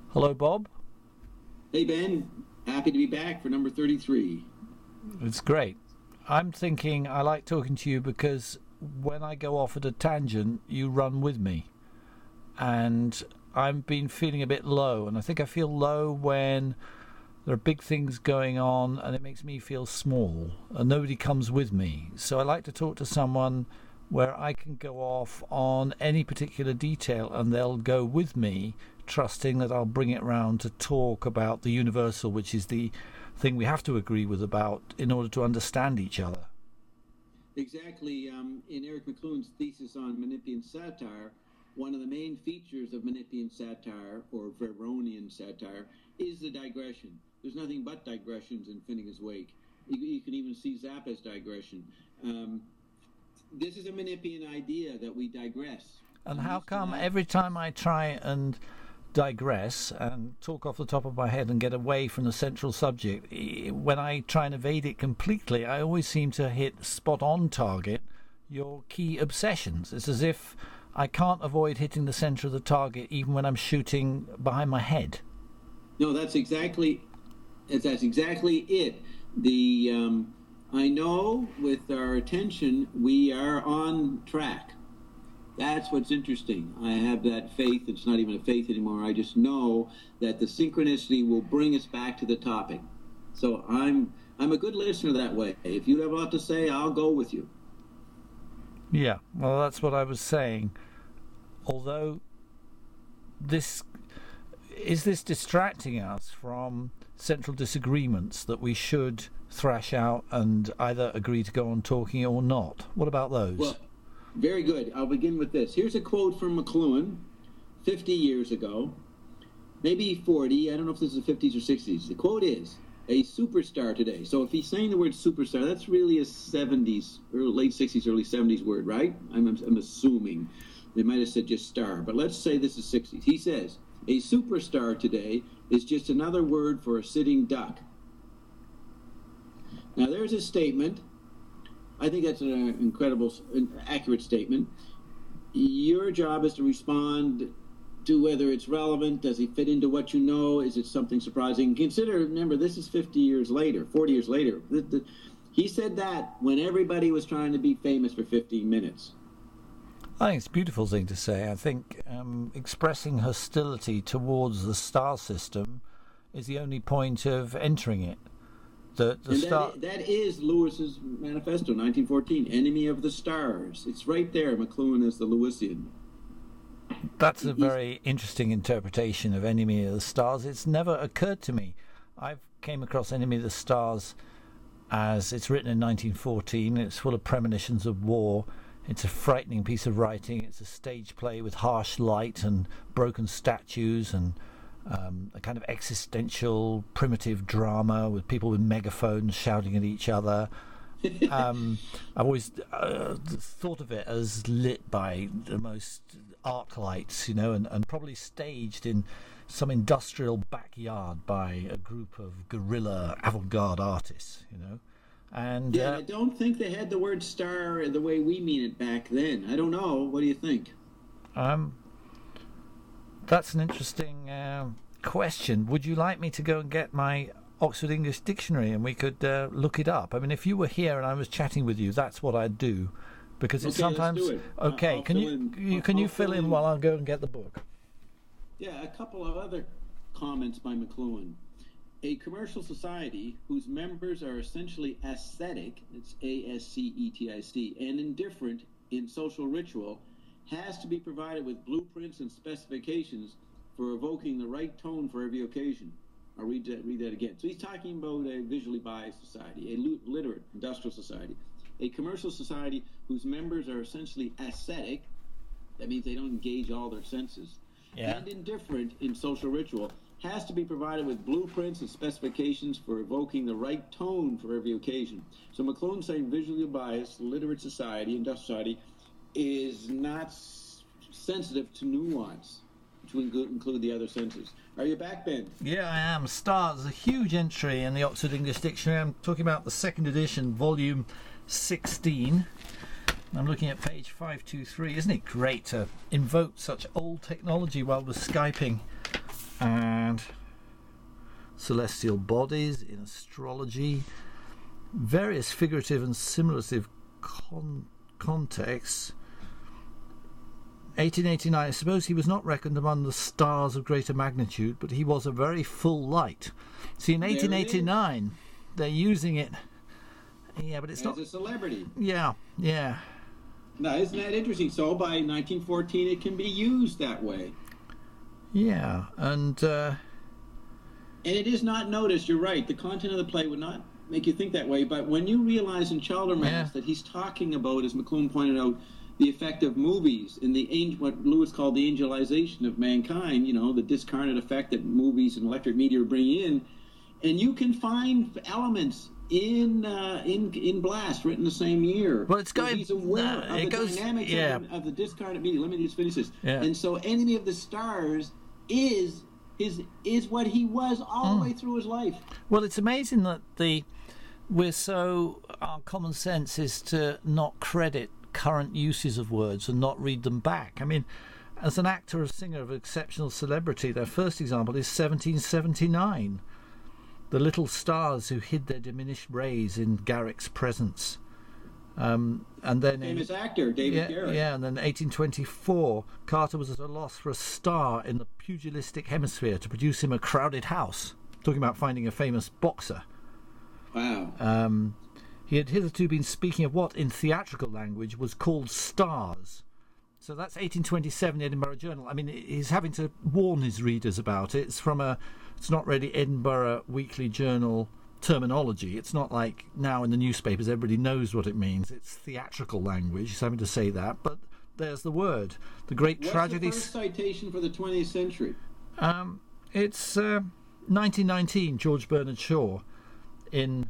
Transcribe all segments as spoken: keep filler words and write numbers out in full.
Hello, Bob. Hey, Ben. Happy to be back for number thirty-three. It's great. I'm thinking I like talking to you because when I go off at a tangent, you run with me. And I've been feeling a bit low, and I think I feel low when there are big things going on and it makes me feel small and nobody comes with me. So I like to talk to someone where I can go off on any particular detail and they'll go with me, trusting that I'll bring it round to talk about the universal, which is the thing we have to agree with about in order to understand each other. Exactly. Um, in Eric McLuhan's thesis on Menippean satire, one of the main features of Menippean satire, or Veronian satire, is the digression. There's nothing but digressions in Finnegan's Wake. You, you can even see Zappa's digression. Um, this is a Menippean idea that we digress. And how come every time I try and digress and talk off the top of my head and get away from the central subject, when I try and evade it completely, I always seem to hit spot on target your key obsessions? It's as if I can't avoid hitting the center of the target even when I'm shooting behind my head. No, that's exactly that's exactly it. The um, I know with our attention we are on track. That's what's interesting. I have that faith. It's not even a faith anymore. I just know that the synchronicity will bring us back to the topic. So I'm I'm a good listener that way. If you have a lot to say, I'll go with you. Yeah, well, that's what I was saying. Although this is this distracting us from central disagreements that we should thrash out and either agree to go on talking or not. What about those? Well, very good. I'll begin with this. Here's a quote from McLuhan fifty years ago, maybe forty. I don't know if this is the fifties or sixties. The quote is, a superstar today. So if he's saying the word superstar, that's really a seventies, or late sixties, early seventies word, right? I'm, I'm assuming. They might have said just star, but let's say this is sixties. He says, a superstar today is just another word for a sitting duck. Now there's a statement. I think that's an incredible, an accurate statement. Your job is to respond to whether it's relevant. Does it fit into what you know? Is it something surprising? Consider, remember, this is fifty years later, forty years later. The, the, he said that when everybody was trying to be famous for fifteen minutes. I think it's a beautiful thing to say. I think um, expressing hostility towards the star system is the only point of entering it. The, the and star- that, that is Lewis's manifesto, nineteen fourteen, Enemy of the Stars. It's right there, McLuhan as the Lewisian. That's a very interesting interpretation of Enemy of the Stars. It's never occurred to me. I've came across Enemy of the Stars as it's written in nineteen fourteen. It's full of premonitions of war. It's a frightening piece of writing. It's a stage play with harsh light and broken statues and um, a kind of existential primitive drama with people with megaphones shouting at each other. um, I've always uh, thought of it as lit by the most arc lights, you know, and, and probably staged in some industrial backyard by a group of guerrilla avant-garde artists, you know. And yeah, uh, I don't think they had the word star the way we mean it back then. I don't know. What do you think? Um, that's an interesting uh, question. Would you like me to go and get my Oxford English Dictionary and we could uh, look it up? I mean, if you were here and I was chatting with you, that's what I'd do, because it's okay, sometimes let's do it. okay. I'll can you, in, you can I'll you fill in, in while I go and get the book? Yeah, a couple of other comments by McLuhan. A commercial society whose members are essentially ascetic, it's A S C E T I C, and indifferent in social ritual, has to be provided with blueprints and specifications for evoking the right tone for every occasion. I'll read that, read that again. So he's talking about a visually biased society, a literate industrial society. A commercial society whose members are essentially ascetic, that means they don't engage all their senses, yeah. and indifferent in social ritual, has to be provided with blueprints and specifications for evoking the right tone for every occasion. So McLuhan's saying visually biased, literate society, industrial society, is not s- sensitive to nuance, to include the other senses. Are you back, Ben? Yeah, I am. Stars, a huge entry in the Oxford English Dictionary. I'm talking about the second edition, volume sixteen. I'm looking at page five two three. Isn't it great to invoke such old technology while we're Skyping? and celestial bodies in astrology, various figurative and simulative con- contexts. eighteen eighty-nine, I suppose he was not reckoned among the stars of greater magnitude, but he was a very full light. See, in eighteen eighty-nine, they're using it. Yeah, but it's As not. a celebrity. Yeah, yeah. Now, isn't that interesting? So by nineteen fourteen, it can be used that way. Yeah, and. Uh, And it is not noticed, you're right, the content of the play would not make you think that way, but when you realize in Chaldermas Yeah. that he's talking about, as McLuhan pointed out, the effect of movies and the ang- what Lewis called the angelization of mankind, you know, the discarnate effect that movies and electric media bring in, and you can find elements in uh, in in Blast written the same year. Well, it's going- He's aware no, of it the goes- dynamics yeah. of, the, of the discarnate media. Let me just finish this. Yeah. And so, Enemy of the Stars is is is what he was all the way through his life. Well, it's amazing that the we're so our common sense is to not credit current uses of words and not read them back. I mean, as an actor or singer of exceptional celebrity, their first example is seventeen seventy-nine. The little stars who hid their diminished rays in Garrick's presence. Um, and then in, Famous actor David yeah, Garrick. yeah, and then eighteen twenty-four, Carter was at a loss for a star in the pugilistic hemisphere to produce him a crowded house. Talking about finding a famous boxer. Wow. Um, he had hitherto been speaking of what, in theatrical language, was called stars. So that's eighteen twenty-seven, the Edinburgh Journal. I mean, he's having to warn his readers about it. It's from a, it's not really Edinburgh Weekly Journal terminology. It's not like now in the newspapers everybody knows what it means. It's theatrical language. He's having to say that, but there's the word. The great What's tragedy. the first citation for the twentieth century? Um, it's uh, nineteen nineteen. George Bernard Shaw in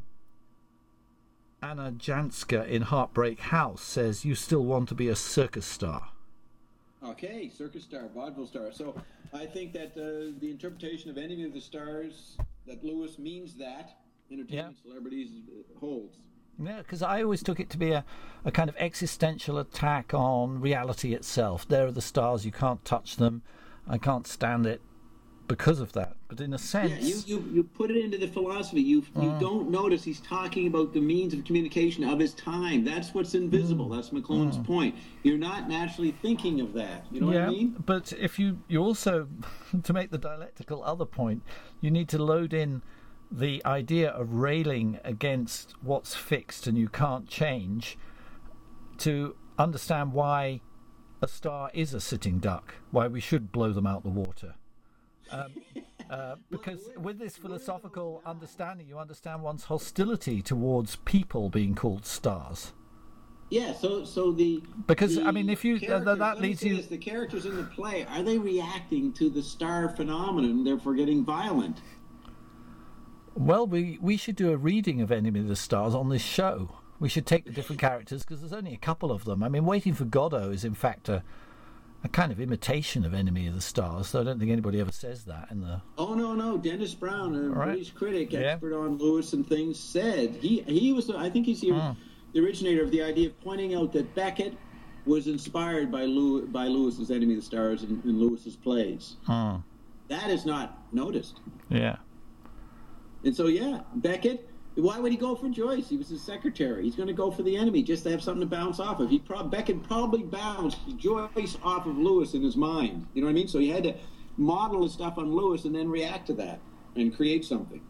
Anna Janska in Heartbreak House says, "You still want to be a circus star." Okay, circus star, vaudeville star. So I think that uh, the interpretation of Enemy of the Stars, that Lewis means that entertainment celebrities uh, holds. Yeah, because I always took it to be a, a kind of existential attack on reality itself. There are the stars, you can't touch them. I can't stand it because of that. But in a sense... Yeah, you, you, you put it into the philosophy. You you Mm. don't notice he's talking about the means of communication of his time. That's what's invisible. Mm. That's McLuhan's point. You're not naturally thinking of that. You know yeah, what I mean? but if you, you also, to make the dialectical other point, you need to load in the idea of railing against what's fixed and you can't change to understand why a star is a sitting duck, why we should blow them out the water. Um, uh, because with this philosophical understanding, you understand one's hostility towards people being called stars. Yeah, so so the Because, the I mean, if you- uh, characters- that let me leads say you- this, the characters in the play, are they reacting to the star phenomenon, therefore getting violent? Well, we, we should do a reading of Enemy of the Stars on this show. We should take the different characters, because there's only a couple of them. I mean, Waiting for Godot is, in fact, a, a kind of imitation of Enemy of the Stars, so I don't think anybody ever says that in the... Oh no, no, Dennis Brown, a Right. British critic, Yeah. expert on Lewis and things, said he he was I think he's the, Hmm. the originator of the idea of pointing out that Beckett was inspired by Lew, by Lewis's Enemy of the Stars and, and Lewis's plays. Hmm. That is not noticed. Yeah. And so, yeah, Beckett, why would he go for Joyce? He was his secretary. He's going to go for the enemy just to have something to bounce off of. He pro- Beckett probably bounced Joyce off of Lewis in his mind. You know what I mean? So he had to model his stuff on Lewis and then react to that and create something.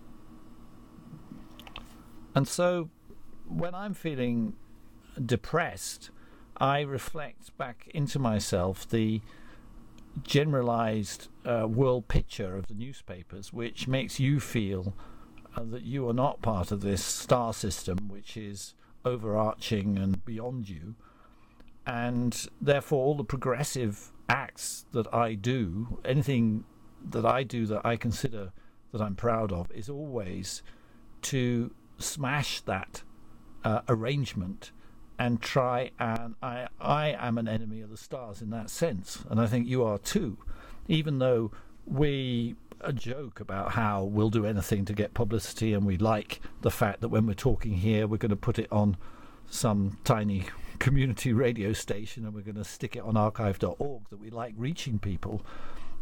And so when I'm feeling depressed, I reflect back into myself the generalized uh, world picture of the newspapers, which makes you feel uh, that you are not part of this star system, which is overarching and beyond you. And therefore, all the progressive acts that I do, anything that I do that I consider that I'm proud of, is always to smash that uh, arrangement and try and I I am an enemy of the stars in that sense, and I think you are too, even though we a joke about how we'll do anything to get publicity, and we like the fact that when we're talking here we're going to put it on some tiny community radio station and we're going to stick it on archive dot org, that we like reaching people.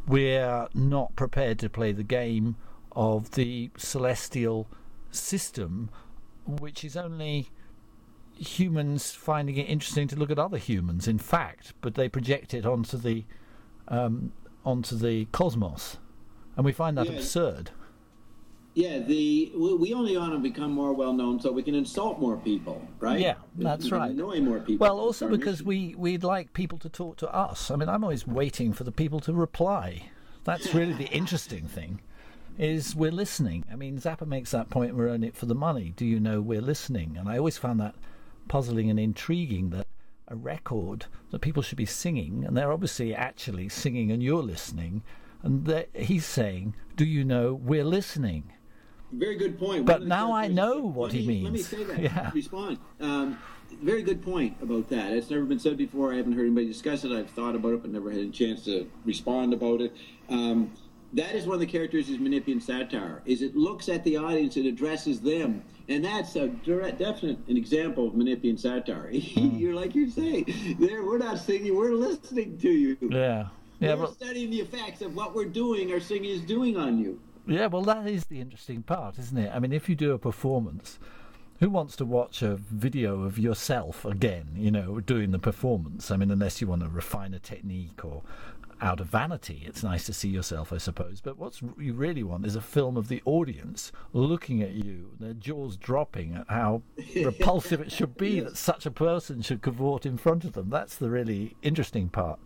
we're not prepared to play the game of the celestial system, which is only humans finding it interesting to look at other humans, in fact, but they project it onto the um, onto the cosmos, and we find that yeah. absurd. Yeah, the we only want to become more well known so we can insult more people, right? Yeah, that's we can right. Annoy more people. Well, also because we we'd like people to talk to us. I mean, I'm always waiting for the people to reply. That's really the interesting thing, is we're listening. I mean, Zappa makes that point, we're in it for the money. Do you know we're listening? And I always found that puzzling and intriguing, that a record that people should be singing, and they're obviously actually singing and you're listening, and he's saying, do you know we're listening? Very good point. But now I know what me, he means. Let me say that. Yeah. Respond. Um, very good point about that. It's never been said before. I haven't heard anybody discuss it. I've thought about it, but never had a chance to respond about it. Um, that is one of the characteristics of Menippean satire, is it looks at the audience, it addresses them. And that's a direct, definite an example of Menippean satire. Mm. You're like you're saying, there, we're not singing, we're listening to you. Yeah. yeah we're but... studying the effects of what we're doing, our singing is doing on you. Yeah, well, that is the interesting part, isn't it? I mean, if you do a performance, who wants to watch a video of yourself again, you know, doing the performance? I mean, unless you want to refine a technique or out of vanity, it's nice to see yourself, I suppose. But what you really want is a film of the audience looking at you, their jaws dropping at how repulsive it should be yes. that such a person should cavort in front of them. That's the really interesting part.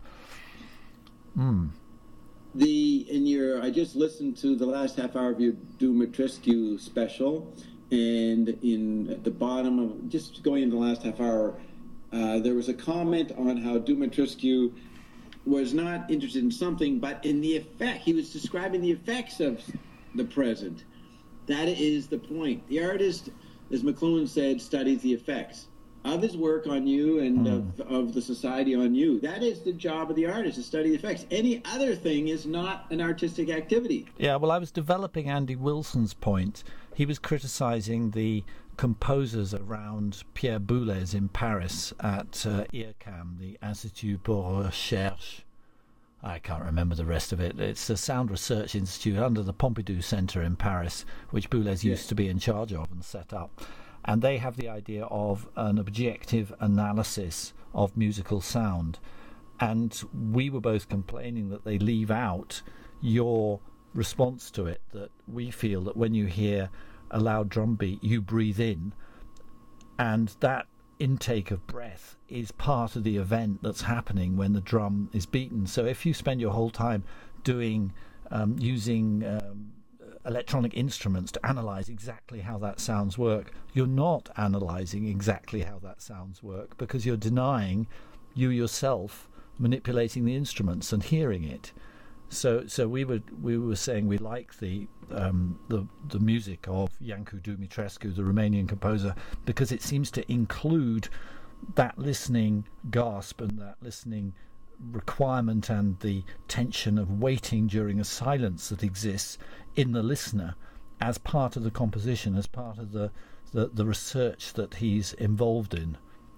Hmm. The in your I just listened to the last half hour of your Dumitrescu special, and in at the bottom of just going in the last half hour, uh, there was a comment on how Dumitrescu was not interested in something, but in the effect. He was describing the effects of the present. That is the point. The artist, as McLuhan said, studies the effects of his work on you and mm. of, of the society on you. That is the job of the artist, to study the effects. Any other thing is not an artistic activity. Yeah, well, I was developing Andy Wilson's point. He was criticising the composers around Pierre Boulez in Paris at uh, I R C A M, the Institut pour Recherche. I can't remember the rest of it. It's a sound research institute under the Pompidou Centre in Paris, which Boulez yeah. used to be in charge of and set up. And they have the idea of an objective analysis of musical sound. And we were both complaining that they leave out your response to it, that we feel that when you hear a loud drum beat, you breathe in, and that intake of breath is part of the event that's happening when the drum is beaten. So if you spend your whole time doing, um, using... Um, electronic instruments to analyze exactly how that sounds work, you're not analyzing exactly how that sounds work, because you're denying you yourself manipulating the instruments and hearing it. So so we were we were saying we like the um, the the music of Iancu Dumitrescu, the Romanian composer, because it seems to include that listening gasp and that listening requirement and the tension of waiting during a silence that exists in the listener as part of the composition, as part of the, the, the research that he's involved in.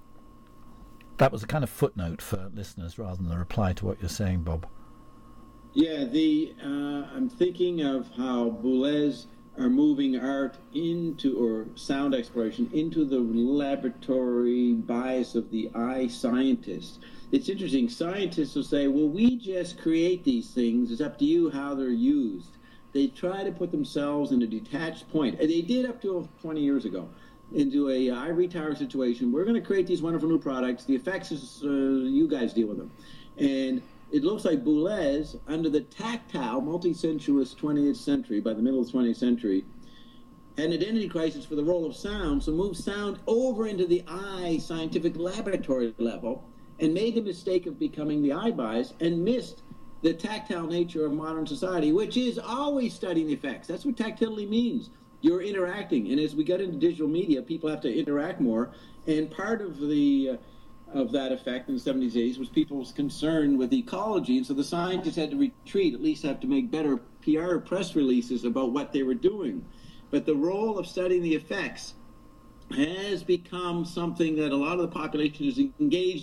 That was a kind of footnote for listeners rather than a reply to what you're saying, Bob. Yeah, the uh, I'm thinking of how Boulez are moving art into, or sound exploration, into the laboratory bias of the eye scientist. It's interesting. Scientists will say, well, we just create these things. It's up to you how they're used. They try to put themselves in a detached point. And they did up to twenty years ago, into a uh, ivory tower situation. We're going to create these wonderful new products. The effects is uh, you guys deal with them. And it looks like Boulez, under the tactile, multi-sensuous twentieth century, by the middle of the twentieth century, had an identity crisis for the role of sound, so moved sound over into the eye scientific laboratory level, and made the mistake of becoming the eye bias, and missed the tactile nature of modern society, which is always studying the effects. That's what tactility means. You're interacting, and as we get into digital media, people have to interact more, and part of the uh, of that effect in the seventies, eighties was people's concern with ecology, and so the scientists had to retreat, at least have to make better P R press releases about what they were doing. But the role of studying the effects has become something that a lot of the population is engaged in.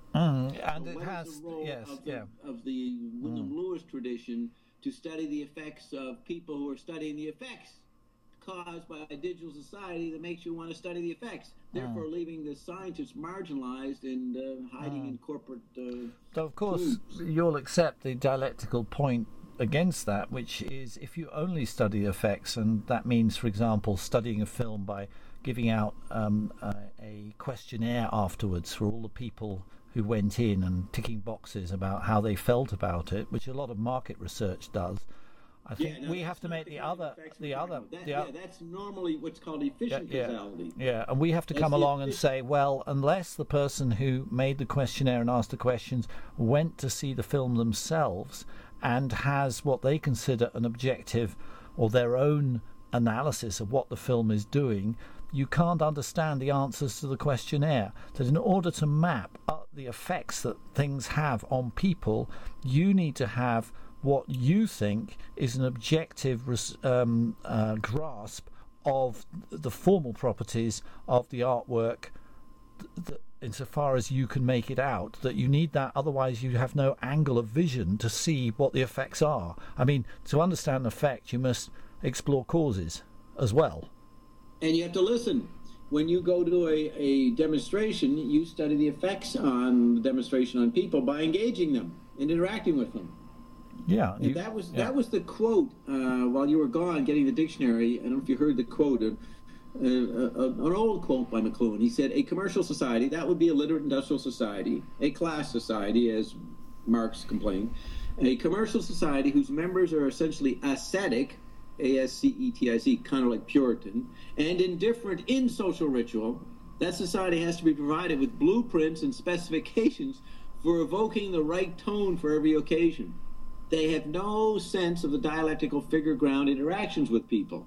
Mm, and So it what has, is the role yes, of the, yeah. of the Wyndham Lewis tradition to study the effects of people who are studying the effects caused by a digital society that makes you want to study the effects, therefore Mm. leaving the scientists marginalized and uh, hiding Mm. in corporate uh, So, of course, groups. you'll accept the dialectical point against that, which is if you only study effects, and that means, for example, studying a film by giving out um, a, a questionnaire afterwards for all the people who went in and ticking boxes about how they felt about it, which a lot of market research does. I think Yeah, no, we that's have to not make the the kind of other, effects the we're talking other, about. That- the yeah, o- that's normally what's called yeah, efficient yeah, causality. yeah, and we have to That's come the along and effi- say, well, unless the person who made the questionnaire and asked the questions went to see the film themselves and has what they consider an objective or their own analysis of what the film is doing, you can't understand the answers to the questionnaire. That in order to map up the effects that things have on people, you need to have what you think is an objective res- um, uh, grasp of the formal properties of the artwork, th- th- insofar as you can make it out. That you need that, otherwise you have no angle of vision to see what the effects are. I mean, to understand an effect, you must explore causes as well. And you have to listen. When you go to a, a demonstration, you study the effects on the demonstration on people by engaging them and interacting with them. Yeah, And you- that was yeah. that was the quote uh, while you were gone getting the dictionary. I don't know if you heard the quote, uh, uh, uh, an old quote by McLuhan. He said, "A commercial society, that would be a literate industrial society, a class society, as Marx complained, a commercial society whose members are essentially ascetic, A S C E T I C, kind of like Puritan, and indifferent in social ritual. That society has to be provided with blueprints and specifications for evoking the right tone for every occasion. They have no sense of the dialectical figure ground interactions with people."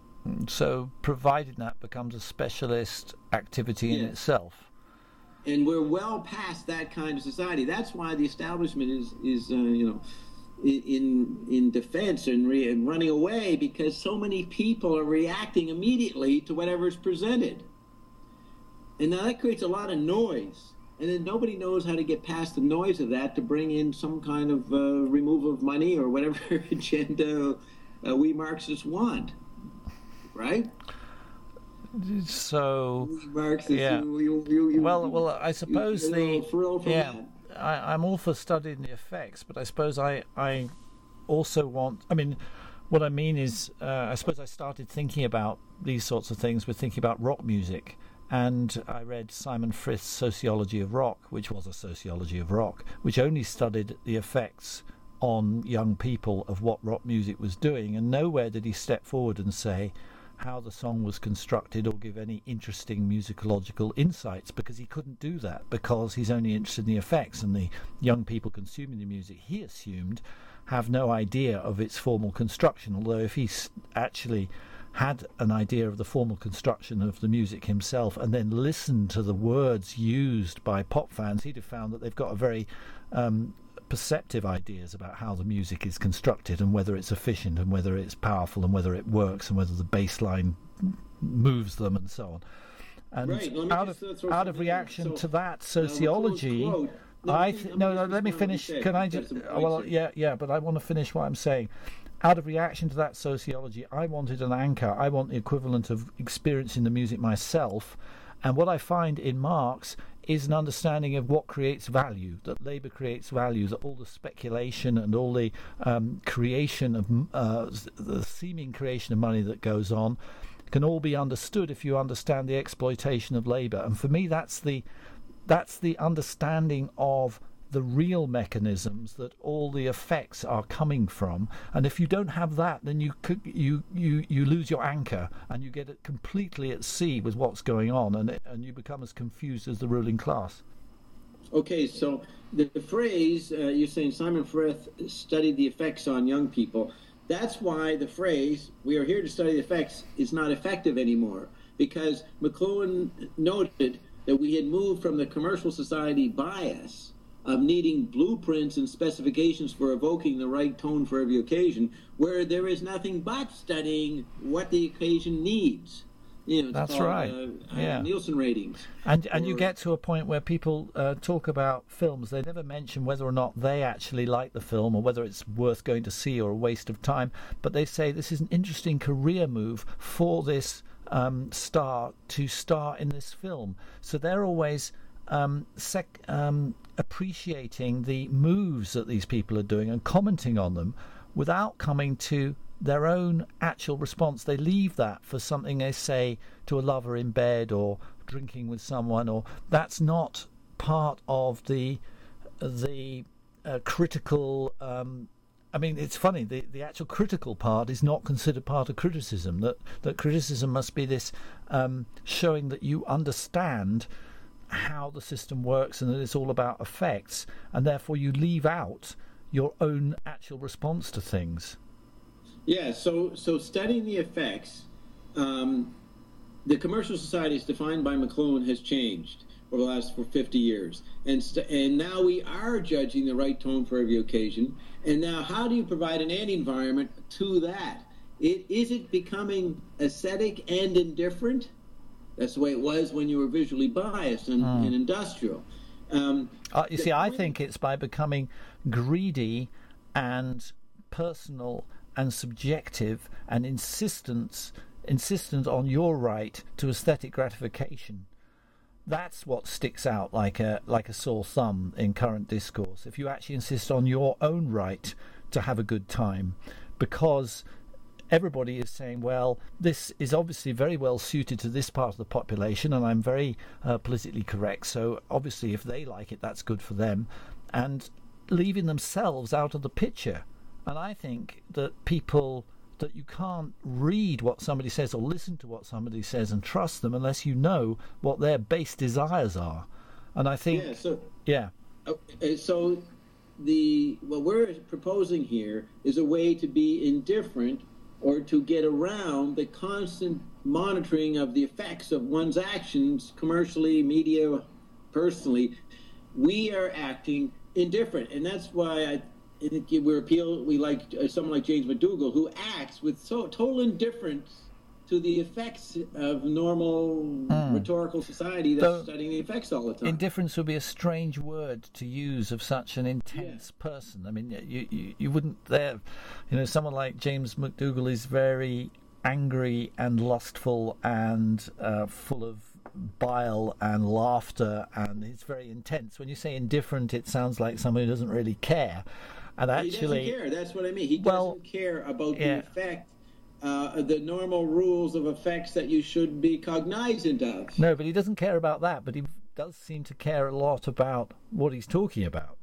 So, provided that becomes a specialist activity in Yeah. itself. And we're well past that kind of society. That's why the establishment is, is uh, you know, i- in in defense and, re- and running away, because so many people are reacting immediately to whatever's presented. And now that creates a lot of noise. And then nobody knows how to get past the noise of that to bring in some kind of uh, removal of money or whatever agenda uh, we Marxists want. Right? So, We Marxists, yeah. you, you, you, you, well, well, I suppose you get a the little thrill from yeah, that. I, I'm all for studying the effects, but I suppose I I also want. I mean, what I mean is, uh, I suppose I started thinking about these sorts of things with thinking about rock music. And I read Simon Frith's Sociology of Rock, which was a sociology of rock, which only studied the effects on young people of what rock music was doing. And nowhere did he step forward and say how the song was constructed or give any interesting musicological insights, because he couldn't do that, because he's only interested in the effects, and the young people consuming the music, he assumed, have no idea of its formal construction. Although if he s- actually had an idea of the formal construction of the music himself and then listened to the words used by pop fans, he'd have found that they've got a very um, perceptive ideas about how the music is constructed and whether it's efficient and whether it's powerful and whether it works and whether the bass line moves them and so on. And Right, let me out just, of uh, throw out of something in. reaction So, to that uh, sociology, McLuhan's quote- No, I let me- th- let no me no just let me respond to what finish. you said. Can I You've got just? some uh, Well, points here. yeah, yeah, but I want to finish what I'm saying. Out of reaction to that sociology, I wanted an anchor. I want the equivalent of experiencing the music myself. And what I find in Marx is an understanding of what creates value, that labour creates value, that all the speculation and all the um, creation of, uh, the seeming creation of money that goes on can all be understood if you understand the exploitation of labour. And for me, that's the that's the understanding of the real mechanisms that all the effects are coming from. And if you don't have that, then you could, you you you lose your anchor and you get it completely at sea with what's going on, and it, and you become as confused as the ruling class. Okay, so the, the phrase, uh, you're saying Simon Frith studied the effects on young people. That's why the phrase, "we are here to study the effects," is not effective anymore, because McLuhan noted that we had moved from the commercial society bias of needing blueprints and specifications for evoking the right tone for every occasion, where there is nothing but studying what the occasion needs. You know, it's That's called, right. Uh, yeah. uh, Nielsen ratings. And and or, you get to a point where people uh, talk about films. They never mention whether or not they actually like the film or whether it's worth going to see or a waste of time. But they say this is an interesting career move for this um, star to star in this film. So they're always um, sec- um, appreciating the moves that these people are doing and commenting on them without coming to their own actual response. They leave that for something they say to a lover in bed or drinking with someone, or that's not part of the the uh, critical um, I mean, it's funny, the, the actual critical part is not considered part of criticism. That that criticism must be this um, showing that you understand how the system works and that it's all about effects, and therefore you leave out your own actual response to things. Yeah, so so studying the effects, um, the commercial society as defined by McLuhan has changed over the last for fifty years, and st- and now we are judging the right tone for every occasion. And now, how do you provide an anti-environment to that? It is it becoming aesthetic and indifferent? That's the way it was when you were visually biased and, mm. and industrial. Um, uh, you see, I think it's by becoming greedy and personal and subjective and insistence insistent on your right to aesthetic gratification. That's what sticks out like a like a sore thumb in current discourse. If you actually insist on your own right to have a good time, because everybody is saying, well, this is obviously very well suited to this part of the population, and I'm very uh, politically correct, so obviously if they like it, that's good for them, and leaving themselves out of the picture. And I think that people, that you can't read what somebody says or listen to what somebody says and trust them unless you know what their base desires are. And I think, yeah. So, yeah. Okay, so the what we're proposing here is a way to be indifferent or to get around the constant monitoring of the effects of one's actions, commercially, media, personally. We are acting indifferent, and that's why I. I think we appeal. We like uh, someone like James McDougall, who acts with so total indifference to the effects of normal mm. rhetorical society that's so studying the effects all the time. Indifference would be a strange word to use of such an intense yeah. person. I mean, you, you you wouldn't there, you know, someone like James McDougall is very angry and lustful and uh, full of bile and laughter, and he's very intense. When you say indifferent, it sounds like someone who doesn't really care. And actually, he doesn't care. That's what I mean. He well, doesn't care about yeah. the effect, uh, the normal rules of effects that you should be cognizant of. No, but he doesn't care about that. But he does seem to care a lot about what he's talking about.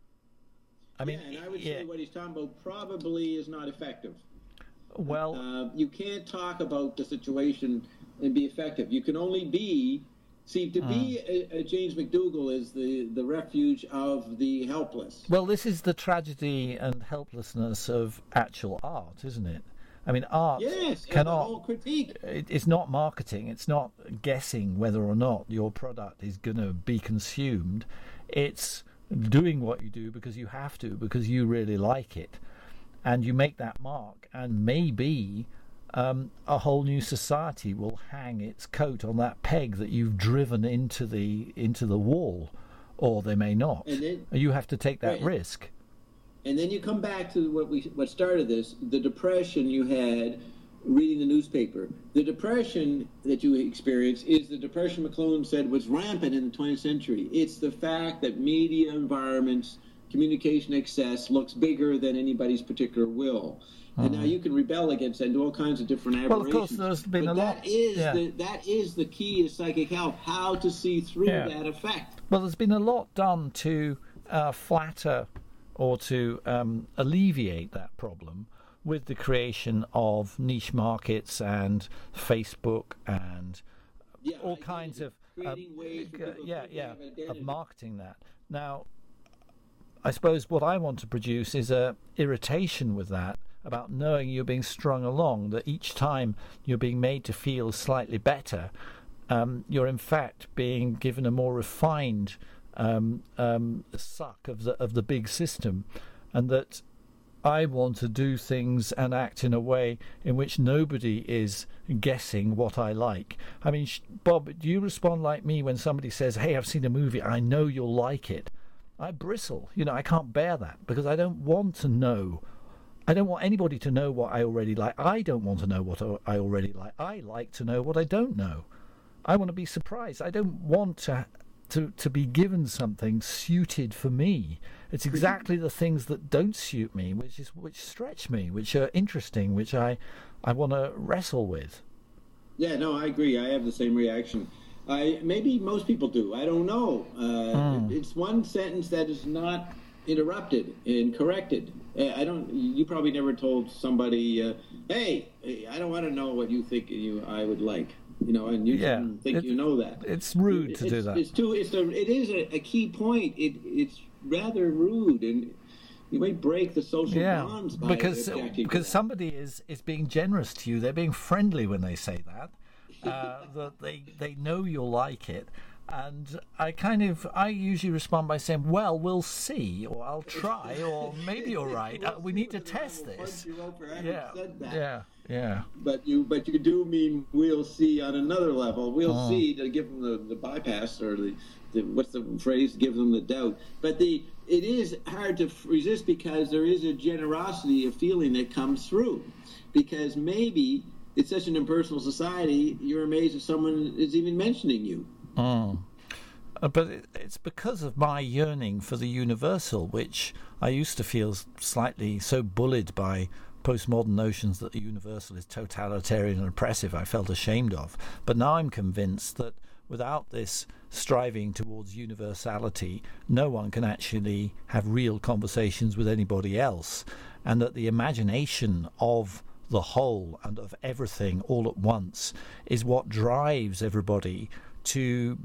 I mean, yeah, and I would yeah. say what he's talking about probably is not effective. Well, uh, you can't talk about the situation and be effective. You can only be. See, to be a, a James McDougall is the, the refuge of the helpless. Well, this is the tragedy and helplessness of actual art, isn't it? I mean, art yes, cannot. The whole critique. It, it's not marketing. It's not guessing whether or not your product is going to be consumed. It's doing what you do because you have to, because you really like it, and you make that mark, and maybe. Um, a whole new society will hang its coat on that peg that you've driven into the into the wall, or they may not. And then, you have to take that right, risk. And then you come back to what we what started this: the depression you had reading the newspaper. The depression that you experience is the depression McLuhan said was rampant in the twentieth century. It's the fact that media environments, communication excess, looks bigger than anybody's particular will. And now you can rebel against that and do all kinds of different aberrations. Well, of course, there's been but a that lot. Is yeah. the, that is the key to psychic health, how to see through yeah. that effect. Well, there's been a lot done to uh, flatter or to um, alleviate that problem with the creation of niche markets and Facebook and yeah, all kinds of uh, ways uh, yeah, yeah, of marketing that. Now, I suppose what I want to produce is a irritation with that, about knowing you're being strung along, that each time you're being made to feel slightly better, um, you're in fact being given a more refined um, um, suck of the of the big system, and that I want to do things and act in a way in which nobody is guessing what I like. I mean, sh- Bob, do you respond like me when somebody says, hey, I've seen a movie, I know you'll like it? I bristle. You know, I can't bear that because I don't want to know. I don't want anybody to know what I already like. I don't want to know what I already like. I like to know what I don't know. I want to be surprised. I don't want to to, to be given something suited for me. It's exactly the things that don't suit me, which is which stretch me, which are interesting, which I, I want to wrestle with. Yeah, no, I agree. I have the same reaction. I maybe most people do. I don't know. Uh, mm. it, it's one sentence that is not interrupted and corrected. I don't. You probably never told somebody, uh, "Hey, I don't want to know what you think you I would like." You know, and you yeah, think it, you know that. It's rude it, to it's, do that. It's too. It's a. It is a, a key point. It it's rather rude, and you might break the social yeah, bonds by because objecting because to somebody is is being generous to you. They're being friendly when they say that. Uh, that they they know you'll like it. And I kind of, I usually respond by saying, well, we'll see, or I'll try, or maybe you're right. Uh, we need to test this. Yeah, yeah, yeah. But you, but you do mean we'll see on another level. We'll oh. see to give them the, the bypass, or the, the, what's the phrase, give them the doubt. But the it is hard to resist because there is a generosity, a feeling that comes through. Because maybe it's such an impersonal society, you're amazed if someone is even mentioning you. Mm. Uh, but it, it's because of my yearning for the universal, which I used to feel slightly so bullied by postmodern notions that the universal is totalitarian and oppressive. I felt ashamed of. But now I'm convinced that without this striving towards universality, no one can actually have real conversations with anybody else, and that the imagination of the whole and of everything all at once is what drives everybody to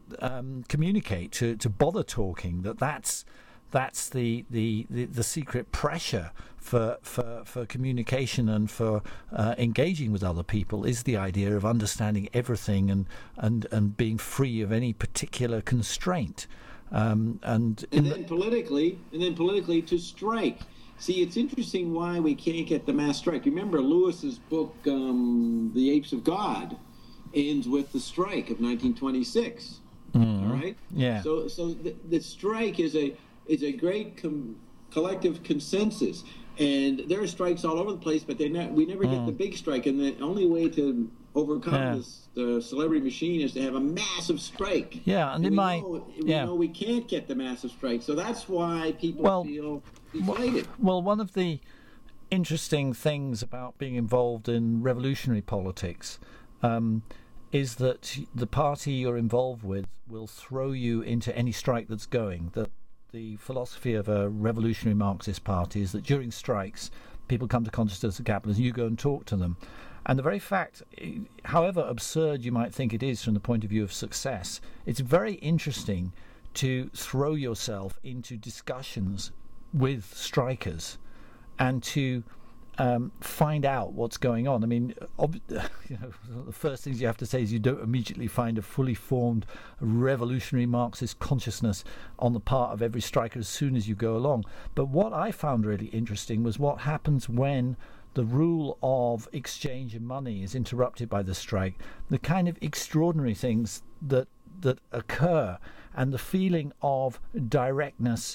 um, communicate, to, to bother talking. That that's that's the, the, the, the secret pressure for for, for communication and for uh, engaging with other people is the idea of understanding everything and and, and being free of any particular constraint. Um, and and then the politically, and then politically to strike. See, it's interesting why we can't get the mass strike. Remember Lewis's book, um, The Apes of God, ends with the strike of nineteen twenty-six. Mm-hmm. All right. Yeah. So, so the, the strike is a is a great com- collective consensus, and there are strikes all over the place, but they not, we never mm. get the big strike. And the only way to overcome yeah. this the celebrity machine is to have a massive strike. Yeah, and, and in we my know, yeah. we know we can't get the massive strike, so that's why people well, feel deflated. Well, one of the interesting things about being involved in revolutionary politics. Um, is that the party you're involved with will throw you into any strike that's going. That the philosophy of a revolutionary Marxist party is that during strikes, people come to consciousness of capitalism, you go and talk to them. And the very fact, however absurd you might think it is from the point of view of success, it's very interesting to throw yourself into discussions with strikers and to Um, find out what's going on. I mean, ob- you know, the first things you have to say is you don't immediately find a fully formed revolutionary Marxist consciousness on the part of every striker as soon as you go along. But what I found really interesting was what happens when the rule of exchange of money is interrupted by the strike, the kind of extraordinary things that that occur, and the feeling of directness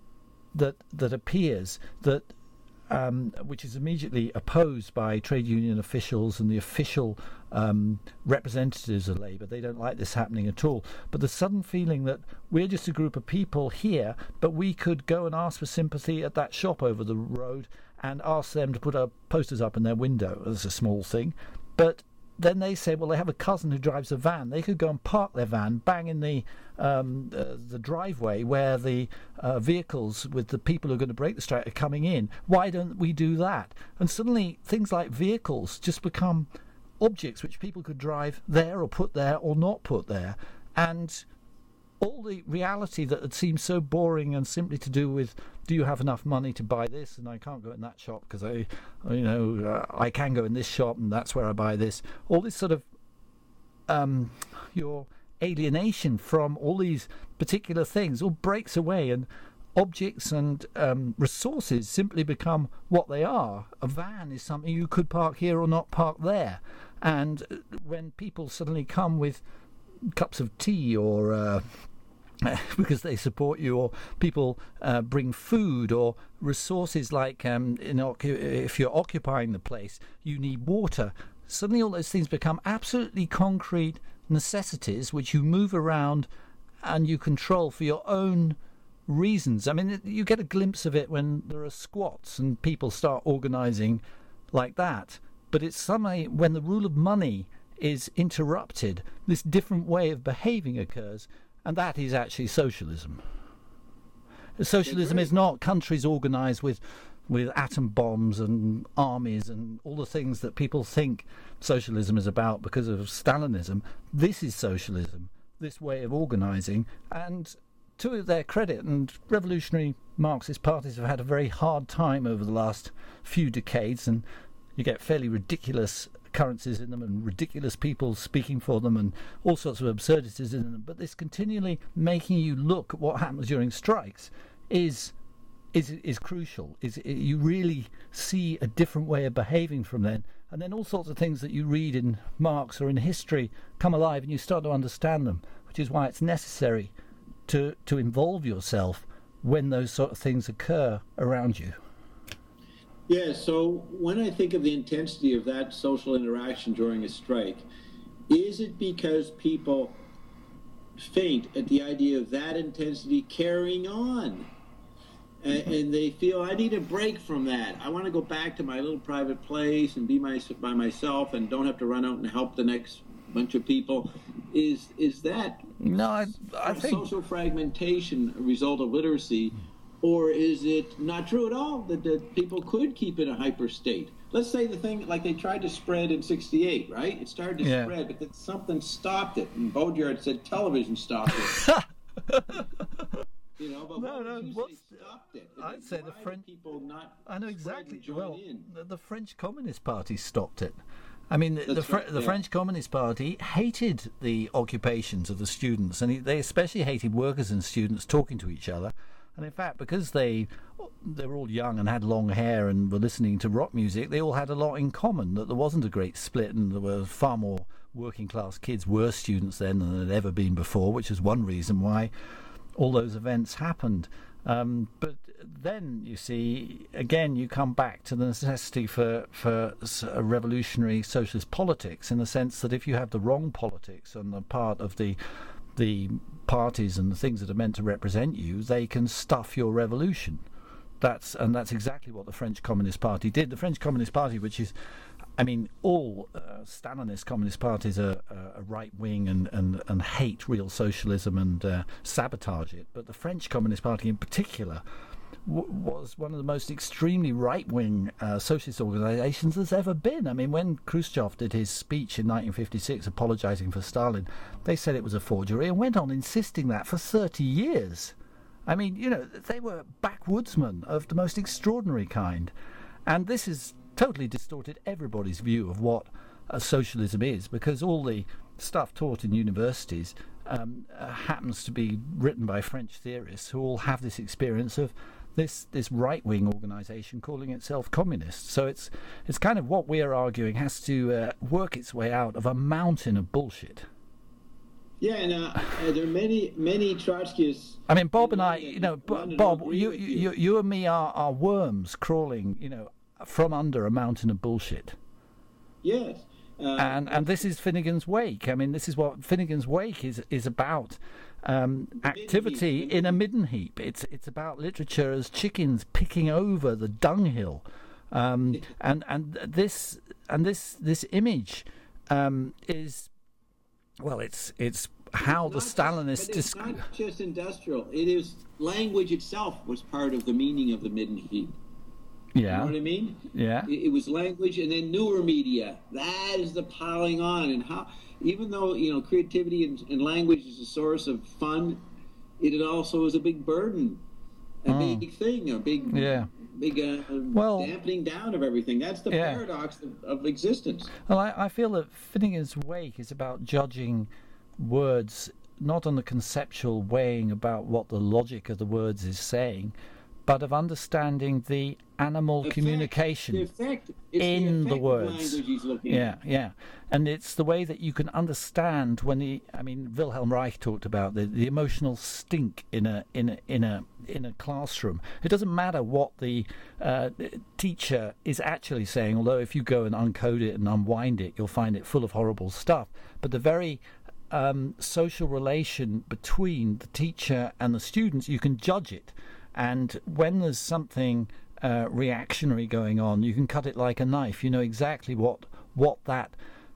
that that appears, that Um, which is immediately opposed by trade union officials and the official um, representatives of Labour. They don't like this happening at all. But the sudden feeling that we're just a group of people here, but we could go and ask for sympathy at that shop over the road and ask them to put our posters up in their window. That's a small thing. But then they say, well, they have a cousin who drives a van. They could go and park their van bang in the um, uh, the driveway where the uh, vehicles with the people who are going to break the strike are coming in. Why don't we do that? And suddenly things like vehicles just become objects which people could drive there or put there or not put there. And all the reality that had seemed so boring and simply to do with, do you have enough money to buy this? And I can't go in that shop because I, you know, uh, I can go in this shop and that's where I buy this. All this sort of, um, your alienation from all these particular things all breaks away. And objects and um, resources simply become what they are. A van is something you could park here or not park there. And when people suddenly come with cups of tea or uh, because they support you, or people uh, bring food or resources like um, in, if you're occupying the place, you need water. Suddenly all those things become absolutely concrete necessities which you move around and you control for your own reasons. I mean, you get a glimpse of it when there are squats and people start organising like that. But it's somehow when the rule of money is interrupted, this different way of behaving occurs, and that is actually socialism. Socialism is not countries organised with with atom bombs and armies and all the things that people think socialism is about because of Stalinism. This is socialism, this way of organising, and to their credit, and revolutionary Marxist parties have had a very hard time over the last few decades, and you get fairly ridiculous currencies in them and ridiculous people speaking for them and all sorts of absurdities in them. But this continually making you look at what happens during strikes is is is crucial. Is you really see a different way of behaving from then, and then all sorts of things that you read in Marx or in history come alive, and you start to understand them, which is why it's necessary to to involve yourself when those sort of things occur around you. Yeah, so when I think of the intensity of that social interaction during a strike, is it because people faint at the idea of that intensity carrying on? And, and they feel, I need a break from that. I want to go back to my little private place and be my, by myself and don't have to run out and help the next bunch of people. Is is that no, I, I think social fragmentation a result of literacy? Or is it not true at all that, that people could keep in a hyper state? Let's say the thing, like they tried to spread in sixty-eight, right? It started to yeah. spread, but then something stopped it. And Baudrillard said television stopped it. You know, but no, what no, would you what's, say stopped it? I'd say the French people not I know exactly. Well, in? the, the French Communist Party stopped it. I mean, the, the, Fr- right, the yeah. French Communist Party hated the occupations of the students, and he, they especially hated workers and students talking to each other. And in fact, because they they were all young and had long hair and were listening to rock music, they all had a lot in common, that there wasn't a great split, and there were far more working class kids were students then than there had ever been before, which is one reason why all those events happened. Um, but then, you see, again, you come back to the necessity for, for a revolutionary socialist politics, in the sense that if you have the wrong politics on the part of the the parties and the things that are meant to represent you, they can stuff your revolution. That's and that's exactly what the French Communist Party did. The French Communist Party, which is, I mean, all uh, Stalinist communist parties are, are right wing and, and, and hate real socialism and uh, sabotage it. But the French Communist Party, in particular, w- was one of the most extremely right wing uh, socialist organisations there's ever been. I mean, when Khrushchev did his speech in nineteen fifty-six, apologising for Stalin, they said it was a forgery and went on insisting that for thirty years. I mean, you know, they were backwoodsmen of the most extraordinary kind, and this is totally distorted everybody's view of what uh, socialism is, because all the stuff taught in universities um, uh, happens to be written by French theorists who all have this experience of this this right-wing organisation calling itself communist. So it's it's kind of what we are arguing has to uh, work its way out of a mountain of bullshit. Yeah, and uh, uh, there are many, many Trotskyists. I mean, Bob and I, you know, B- Bob, you, you, you and me are, are worms crawling, you know, from under a mountain of bullshit. Yes. Uh, and and this is Finnegan's Wake. I mean, this is what Finnegan's Wake is is about. Um, activity in a midden heap. It's it's about literature as chickens picking over the dunghill, um, and and this and this this image um, is, well, it's it's how it's the not Stalinists. Just, it's disc- not just industrial. It is language itself was part of the meaning of the midden heap. Yeah. You know what I mean? Yeah. It, it was language, and then newer media. That is the piling on, and how. Even though, you know, creativity and, and language is a source of fun, it also is a big burden, a mm. big thing, a big, yeah. big uh, well, dampening down of everything. That's the yeah. paradox of, of existence. Well, I, I feel that Finnegan's Wake is about judging words not on the conceptual weighing about what the logic of the words is saying, but of understanding the animal Effect, communication the effect, it's in the, the effect words. language he's looking Yeah, at. yeah. And it's the way that you can understand when the, I mean, Wilhelm Reich talked about the, the emotional stink in a in a in a in a classroom. It doesn't matter what the uh, teacher is actually saying, although if you go and uncode it and unwind it, you'll find it full of horrible stuff. But the very um, social relation between the teacher and the students, you can judge it. And when there's something uh, reactionary going on, you can cut it like a knife. You know exactly what what that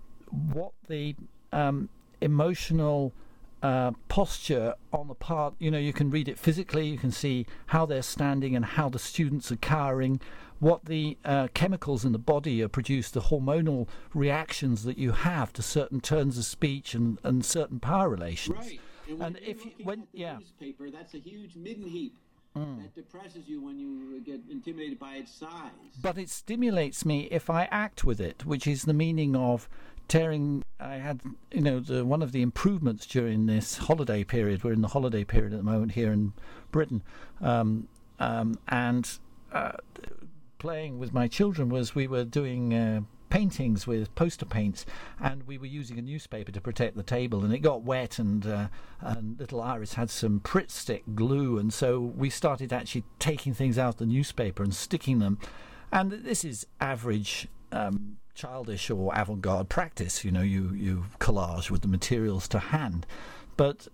what the um, emotional uh, posture on the part. You know, you can read it physically. You can see how they're standing and how the students are cowering. What the uh, chemicals in the body are produced, the hormonal reactions that you have to certain turns of speech and, and certain power relations. Right. And, when And you're if you, looking when at the yeah. newspaper, that's a huge midden heap. That depresses you when you get intimidated by its size. But it stimulates me if I act with it, which is the meaning of tearing. I had, you know, the, one of the improvements during this holiday period. We're in the holiday period at the moment here in Britain, um, um, and uh, playing with my children was we were doing uh, paintings with poster paints, and we were using a newspaper to protect the table, and it got wet, and, uh, and little Iris had some Pritt stick glue, and so we started actually taking things out of the newspaper and sticking them. And this is average um, childish or avant-garde practice, you know, you, you collage with the materials to hand. But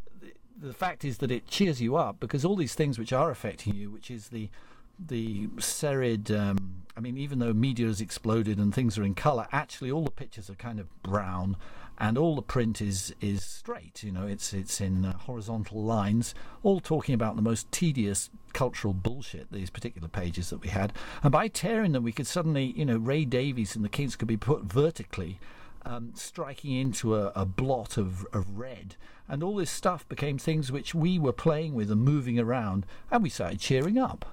the fact is that it cheers you up, because all these things which are affecting you, which is the the serried, um, I mean, even though media has exploded and things are in colour, actually all the pictures are kind of brown, and all the print is is straight. You know, it's it's in uh, horizontal lines, all talking about the most tedious cultural bullshit. These particular pages that we had, and by tearing them, we could suddenly, you know, Ray Davies and the Kinks could be put vertically, um, striking into a, a blot of, of red, and all this stuff became things which we were playing with and moving around, and we started cheering up.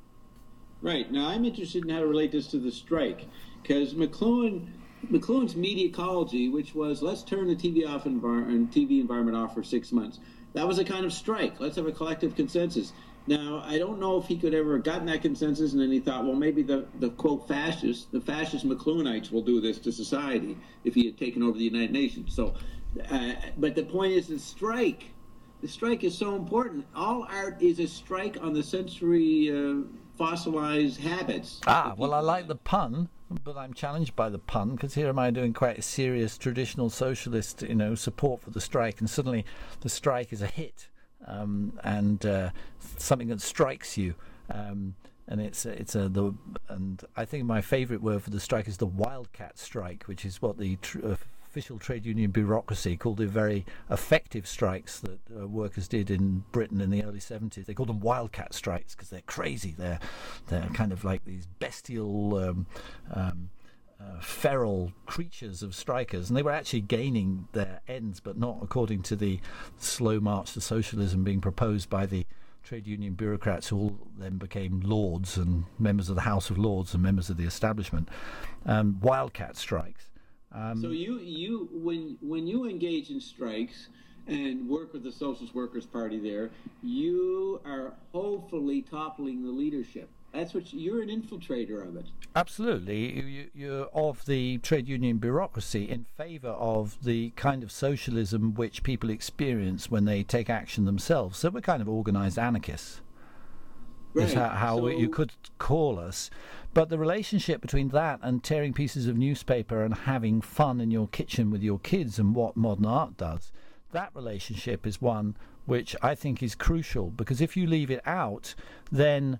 Right. Now, I'm interested in how to relate this to the strike, because McLuhan, McLuhan's media ecology, which was let's turn the T V off envir- and T V environment off for six months, that was a kind of strike. Let's have a collective consensus. Now, I don't know if he could ever have gotten that consensus, and then he thought, well, maybe the, the quote, fascists, the fascist McLuhanites will do this to society if he had taken over the United Nations. So, uh, but the point is the strike. The strike is so important. All art is a strike on the sensory uh, fossilized habits. Ah, well, I like the pun, but I'm challenged by the pun, because here am I doing quite a serious traditional socialist, you know, support for the strike, and suddenly the strike is a hit, um, and uh, something that strikes you, um, and it's it's a the and I think my favourite word for the strike is the wildcat strike, which is what the tr- uh, official trade union bureaucracy called the very effective strikes that uh, workers did in Britain in the early seventies. They called them wildcat strikes because they're crazy. They're they're kind of like these bestial, um, um, uh, feral creatures of strikers, and they were actually gaining their ends, but not according to the slow march to socialism being proposed by the trade union bureaucrats, who all then became lords and members of the House of Lords and members of the establishment. Um, wildcat strikes. Um, so you, you, when when you engage in strikes and work with the Socialist Workers' Party, there, you are hopefully toppling the leadership. That's what you, you're an infiltrator of it. Absolutely, you, you're of the trade union bureaucracy in favour of the kind of socialism which people experience when they take action themselves. So we're kind of organised anarchists. Right. Is how, how so, you could call us. But the relationship between that and tearing pieces of newspaper and having fun in your kitchen with your kids and what modern art does, that relationship is one which I think is crucial, because if you leave it out, then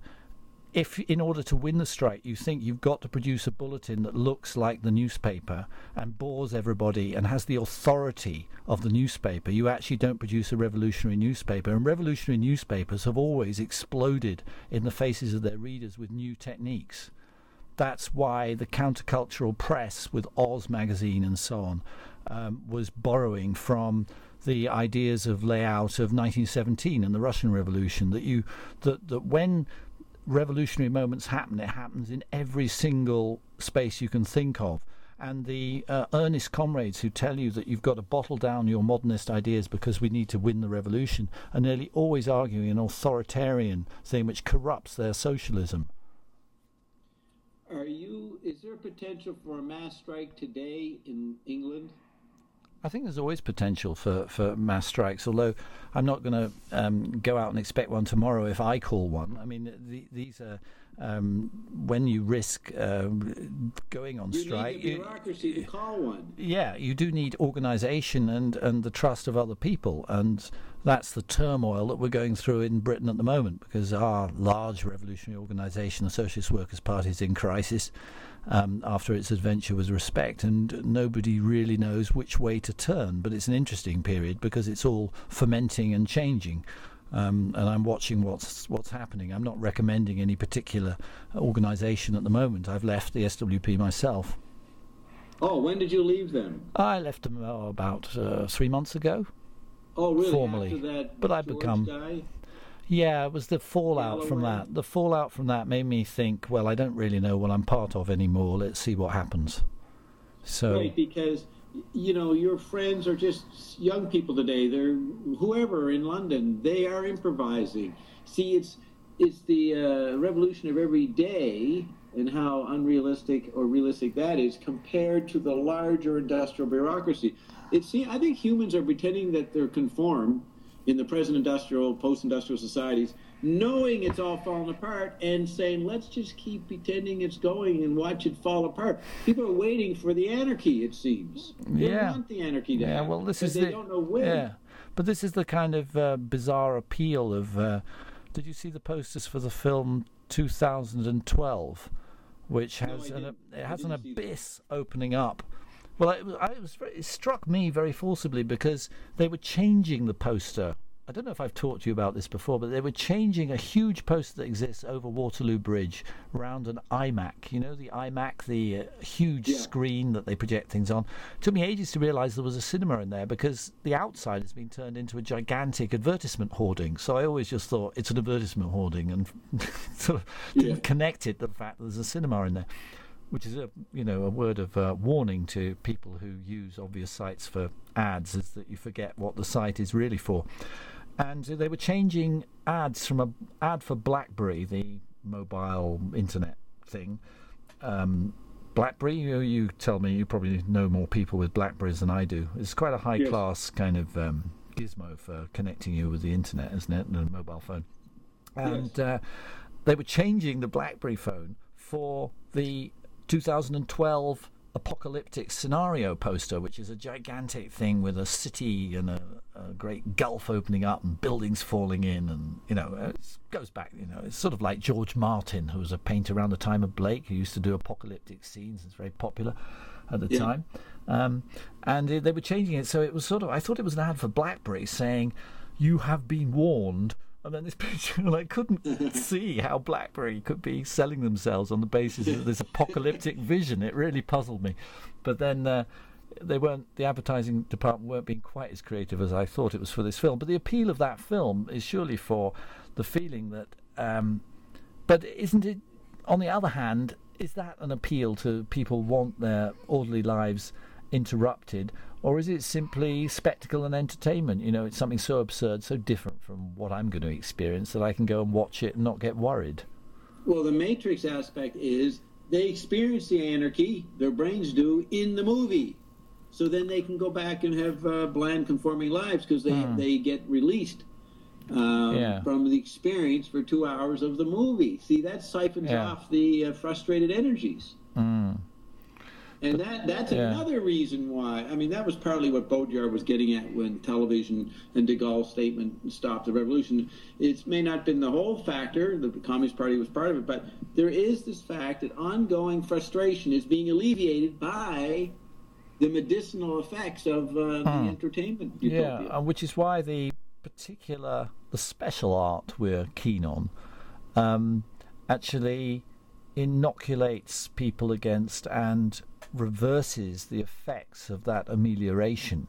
if in order to win the strike you think you've got to produce a bulletin that looks like the newspaper and bores everybody and has the authority of the newspaper, you actually don't produce a revolutionary newspaper. And revolutionary newspapers have always exploded in the faces of their readers with new techniques. That's why the countercultural press with Oz magazine and so on um, was borrowing from the ideas of layout of nineteen seventeen and the Russian Revolution, that you that, that when revolutionary moments happen, it happens in every single space you can think of. and the uh, earnest comrades who tell you that you've got to bottle down your modernist ideas because we need to win the revolution are nearly always arguing an authoritarian thing which corrupts their socialism. Are you? Is there potential for a mass strike today in England? I think there's always potential for, for mass strikes, although I'm not going to um, go out and expect one tomorrow if I call one. I mean, the, these are um, when you risk uh, going on you strike. You need the bureaucracy you, to call one. Yeah, you do need organisation and, and the trust of other people, and that's the turmoil that we're going through in Britain at the moment, because our large revolutionary organisation, the Socialist Workers' Party, is in crisis. Um, after its adventure with Respect, and nobody really knows which way to turn. But it's an interesting period because it's all fermenting and changing, um, and I'm watching what's what's happening. I'm not recommending any particular organisation at the moment. I've left the S W P myself. Oh, when did you leave them? I left them oh, about uh, three months ago. Oh, really? Formally, After that but I've George become. guy? Yeah, it was the fallout from that. The fallout from that made me think, well, I don't really know what I'm part of anymore. Let's see what happens. So, right, because, you know, your friends are just young people today. They're whoever in London, they are improvising. See, it's it's the uh, revolution of every day and how unrealistic or realistic that is compared to the larger industrial bureaucracy. It seems, I think humans are pretending that they're conformed in the present industrial, post-industrial societies, knowing it's all falling apart and saying, let's just keep pretending it's going and watch it fall apart. People are waiting for the anarchy, it seems. They yeah. want the anarchy to yeah, happen, well, this is they the, don't know when. Yeah, but this is the kind of uh, bizarre appeal of... Uh, did you see the posters for the film two thousand twelve, which has no, an, it has an abyss that. opening up? Well, it, was, I, it, was very, it struck me very forcibly because they were changing the poster. I don't know if I've talked to you about this before, but they were changing a huge poster that exists over Waterloo Bridge around an iMac. You know, the iMac, the uh, huge yeah. screen that they project things on. It took me ages to realise there was a cinema in there because the outside has been turned into a gigantic advertisement hoarding. So I always just thought it's an advertisement hoarding and sort of didn't yeah. connect it to the fact that there's a cinema in there, which is a you know a word of uh, warning to people who use obvious sites for ads, is that you forget what the site is really for. And they were changing ads from a ad for BlackBerry, the mobile internet thing. Um, BlackBerry, you, you tell me, you probably know more people with BlackBerries than I do. It's quite a high-class yes. kind of um, gizmo for connecting you with the internet, isn't it, and a mobile phone. And yes. uh, they were changing the BlackBerry phone for the two thousand twelve apocalyptic scenario poster, which is a gigantic thing with a city and a, a great gulf opening up and buildings falling in, and you know it goes back, you know it's sort of like George Martin, who was a painter around the time of Blake, who used to do apocalyptic scenes. It's very popular at the yeah. time, um, and uh, they were changing it, so it was sort of, I thought it was an ad for BlackBerry saying, you have been warned. And then this picture, and I couldn't see how BlackBerry could be selling themselves on the basis of this apocalyptic vision. It really puzzled me. But then uh, they weren't, the advertising department weren't being quite as creative as I thought it was for this film. But the appeal of that film is surely for the feeling that, um, but isn't it, on the other hand, is that an appeal to people who want their orderly lives interrupted, or is it simply spectacle and entertainment? You know, it's something so absurd, so different from what I'm going to experience that I can go and watch it and not get worried. Well, the Matrix aspect is they experience the anarchy, their brains do, in the movie. So then they can go back and have uh, bland, conforming lives because they, mm. they get released um, yeah. from the experience for two hours of the movie. See, that siphons yeah. off the uh, frustrated energies. Mm. And that that's yeah. another reason why, I mean, that was partly what Baudrillard was getting at when television and de Gaulle's statement stopped the revolution. It may not have been the whole factor, the Communist Party was part of it, but there is this fact that ongoing frustration is being alleviated by the medicinal effects of uh, the hmm. entertainment utopia. Yeah, uh, which is why the particular, the special art we're keen on um, actually inoculates people against and reverses the effects of that amelioration.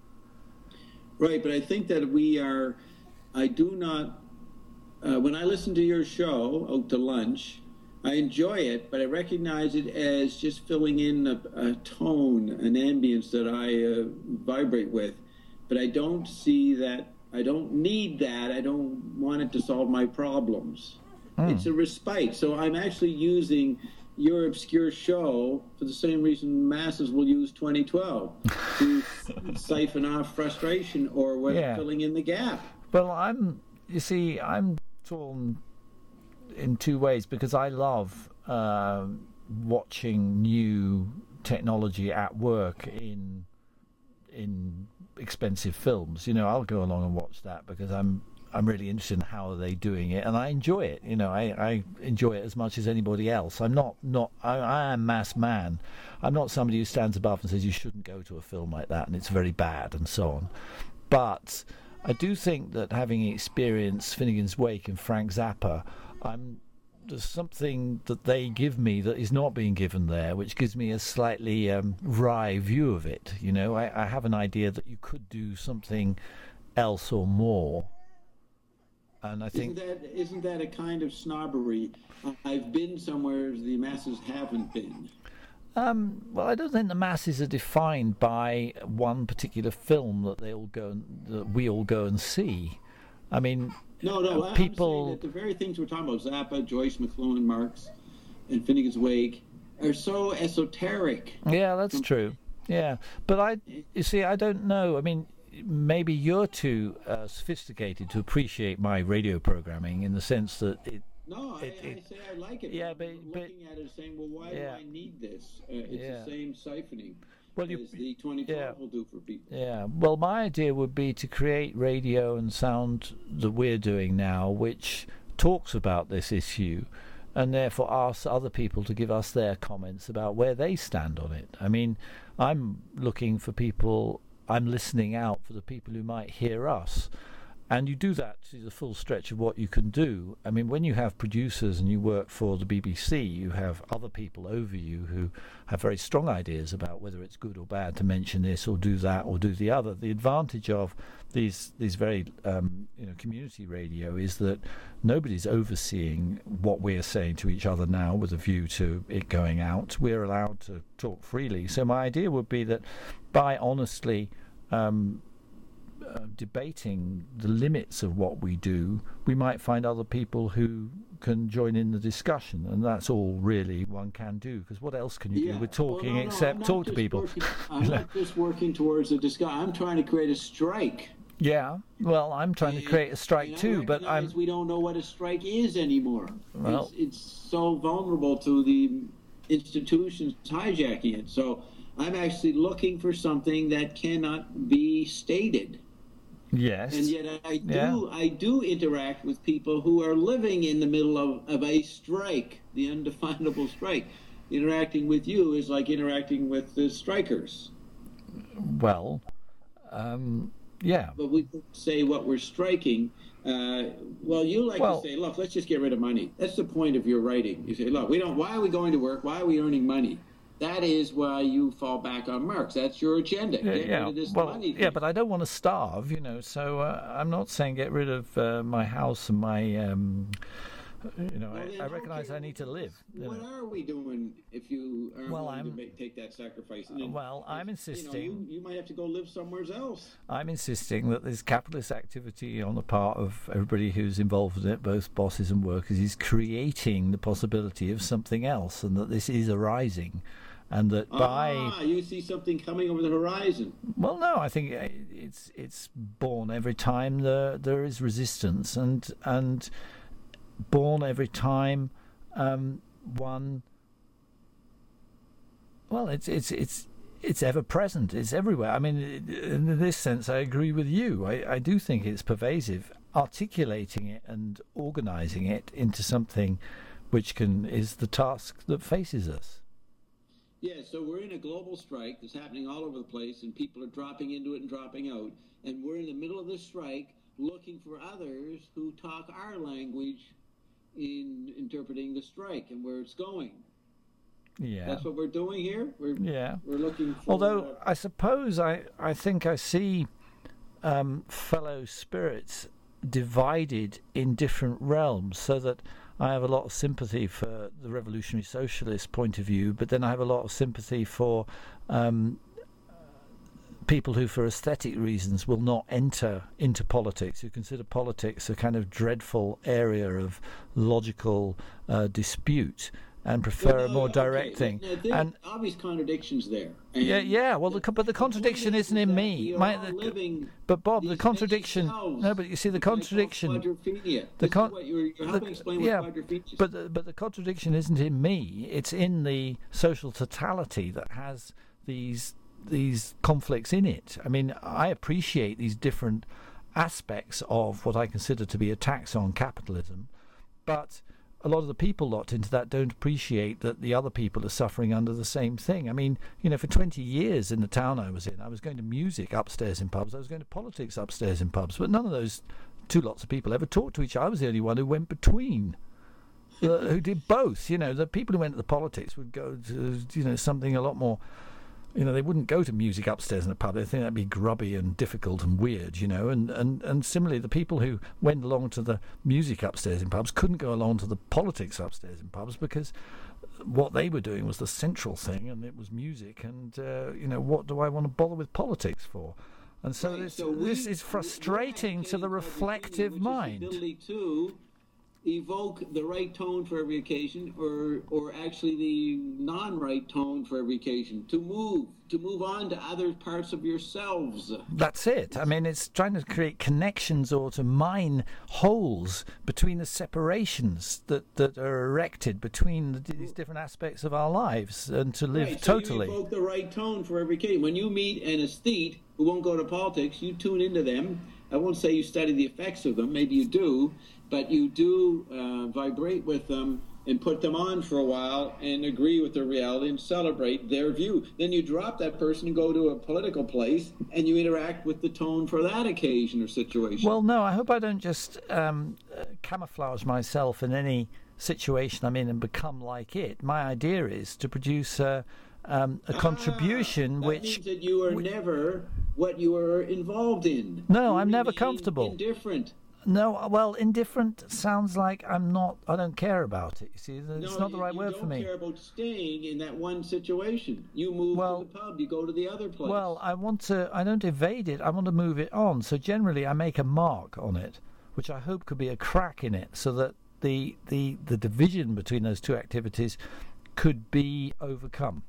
Right, but I think that we are, I do not, uh, when I listen to your show, Out to Lunch, I enjoy it, but I recognize it as just filling in a, a tone, an ambience that I uh, vibrate with. But I don't see that, I don't need that, I don't want it to solve my problems. Mm. It's a respite. So I'm actually using your obscure show for the same reason masses will use twenty twelve, to siphon off frustration or what, yeah. filling in the gap. Well, I'm, you see, I'm torn in two ways, because I love uh, watching new technology at work in in expensive films. You know, I'll go along and watch that because I'm I'm really interested in how are they doing it, and I enjoy it. You know, I, I enjoy it as much as anybody else. I'm not not I, I am mass man. I'm not somebody who stands above and says you shouldn't go to a film like that and it's very bad and so on. But I do think that having experienced Finnegan's Wake and Frank Zappa, I'm, there's something that they give me that is not being given there, which gives me a slightly um, wry view of it. You know, I, I have an idea that you could do something else or more. And I think isn't that, isn't that a kind of snobbery? I've been somewhere the masses haven't been. Um, well, I don't think the masses are defined by one particular film that they all go and, that we all go and see. I mean, no, no. uh, I'm people. saying that the very things we're talking about, Zappa, Joyce, McLuhan, Marx, and Finnegan's Wake, are so esoteric. Yeah, that's true. Yeah, but I, you see, I don't know. I mean, maybe you're too uh, sophisticated to appreciate my radio programming in the sense that it. No, I, it, it, I say I like it. Yeah, I'm but looking but, at it saying, well, why yeah. do I need this? Uh, it's yeah. the same siphoning well, you, as the twenty twelve yeah. will do for people. Yeah. Well, my idea would be to create radio and sound that we're doing now, which talks about this issue, and therefore ask other people to give us their comments about where they stand on it. I mean, I'm looking for people. I'm listening out for the people who might hear us. And you do that to the full stretch of what you can do. I mean, when you have producers and you work for the B B C, you have other people over you who have very strong ideas about whether it's good or bad to mention this or do that or do the other. The advantage of these these very um, you know community radio is that nobody's overseeing what we're saying to each other now with a view to it going out. We're allowed to talk freely. So my idea would be that by honestly um, Uh, debating the limits of what we do, we might find other people who can join in the discussion, and that's all really one can do, because what else can you yeah. do with talking well, no, no, except talk to people? Working, I'm not just working towards a discussion. I'm trying to create a strike. Yeah, well, I'm trying and, to create a strike too, but I'm. We don't know what a strike is anymore. Well, it's, it's so vulnerable to the institutions hijacking it. So I'm actually looking for something that cannot be stated. Yes. And yet I do yeah. I do interact with people who are living in the middle of, of a strike, the undefinable strike. Interacting with you is like interacting with the strikers. Well, um, yeah. But we could say what we're striking. Uh, well, you like well, to say, look, let's just get rid of money. That's the point of your writing. You say, look, we don't. Why are we going to work? Why are we earning money? That is why you fall back on Marx. That's your agenda. Yeah, get yeah. rid of this well, money thing. yeah, but I don't want to starve, you know. So uh, I'm not saying get rid of uh, my house and my, um, you know. Well, I, I recognise I need to live. What know. are we doing if you are well, willing I'm, to make, take that sacrifice? And then, well, I'm insisting. You, know, you, you might have to go live somewhere else. I'm insisting that this capitalist activity on the part of everybody who's involved in it, both bosses and workers, is creating the possibility of something else, and that this is arising. And that by ah, you see something coming over the horizon. Well, no, I think it's it's born every time there there is resistance, and and born every time um, one. Well, it's it's it's it's ever present. It's everywhere. I mean, in this sense, I agree with you. I, I do think it's pervasive. Articulating it and organising it into something which can is the task that faces us. Yeah, so we're in a global strike that's happening all over the place, and people are dropping into it and dropping out. And we're in the middle of this strike looking for others who talk our language in interpreting the strike and where it's going. Yeah. That's what we're doing here? We're, yeah. We're looking for... Although, uh, I suppose I, I think I see um, fellow spirits divided in different realms, so that I have a lot of sympathy for the revolutionary socialist point of view, but then I have a lot of sympathy for um, people who, for aesthetic reasons, will not enter into politics, who consider politics a kind of dreadful area of logical uh, dispute, and prefer well, a more okay, direct thing. Now, there and are obvious contradictions there. And yeah, yeah. Well, the, but the contradiction isn't in me. My, the, but Bob, the contradiction. No, but you see, the contradiction. The con- what you're, you're helping the, explain yeah, what quadrophenia is. But the, but the contradiction isn't in me. It's in the social totality that has these these conflicts in it. I mean, I appreciate these different aspects of what I consider to be attacks on capitalism, but a lot of the people locked into that don't appreciate that the other people are suffering under the same thing. I mean, you know, for twenty years in the town I was in, I was going to music upstairs in pubs, I was going to politics upstairs in pubs, but none of those two lots of people ever talked to each other. I was the only one who went between, uh, who did both. You know, the people who went to the politics would go to, you know, something a lot more. You know, they wouldn't go to music upstairs in a pub. They think that'd be grubby and difficult and weird, you know. And, and, and similarly, the people who went along to the music upstairs in pubs couldn't go along to the politics upstairs in pubs because what they were doing was the central thing, and it was music. And, uh, you know, what do I want to bother with politics for? And so, right, this, so we, this is frustrating to the reflective mind. Evoke the right tone for every occasion, or or actually the non-right tone for every occasion, to move to move on to other parts of yourselves. That's it. I mean, it's trying to create connections or to mine holes between the separations that, that are erected between the, these different aspects of our lives, and to live right, so totally. You evoke the right tone for every occasion. When you meet an aesthete who won't go to politics, you tune into them. I won't say you study the effects of them, maybe you do, but you do uh, vibrate with them and put them on for a while and agree with their reality and celebrate their view. Then you drop that person and go to a political place and you interact with the tone for that occasion or situation. Well, no, I hope I don't just um, uh, camouflage myself in any situation I'm in and become like it. My idea is to produce uh, um, a contribution ah, that which... means that you are which, never what you are involved in. No, you I'm never comfortable. Indifferent. No, well, indifferent sounds like I'm not, I don't care about it. You see, it's no, not the right you word don't for me. care about staying in that one situation. You move well, to the pub, you go to the other place. Well, I want to, I don't evade it, I want to move it on. So generally I make a mark on it, which I hope could be a crack in it, so that the, the, the division between those two activities could be overcome.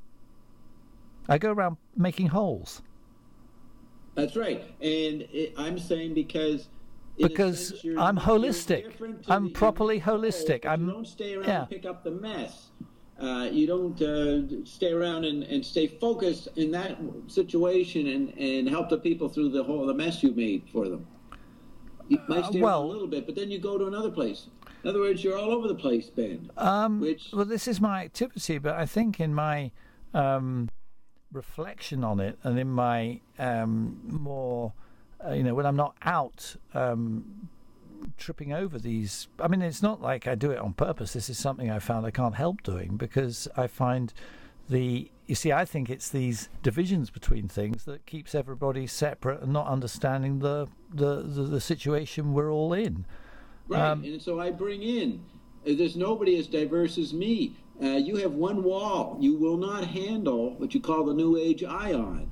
I go around making holes. That's right. And it, I'm saying because... Because I'm holistic. I'm the, properly holistic. I'm, you don't stay around yeah. and pick up the mess. Uh, you don't uh, stay around and, and stay focused in that situation and, and help the people through the whole the mess you made for them. You might stay uh, well, around a little bit, but then you go to another place. In other words, you're all over the place, Ben. Um, which, well, this is my activity, but I think in my um, reflection on it and in my um, more... Uh, you know, when I'm not out um, tripping over these... I mean, it's not like I do it on purpose. This is something I found I can't help doing because I find the... You see, I think it's these divisions between things that keeps everybody separate and not understanding the the, the, the situation we're all in. Right, um, and so I bring in... There's nobody as diverse as me. Uh, you have one wall. You will not handle what you call the New Age ion.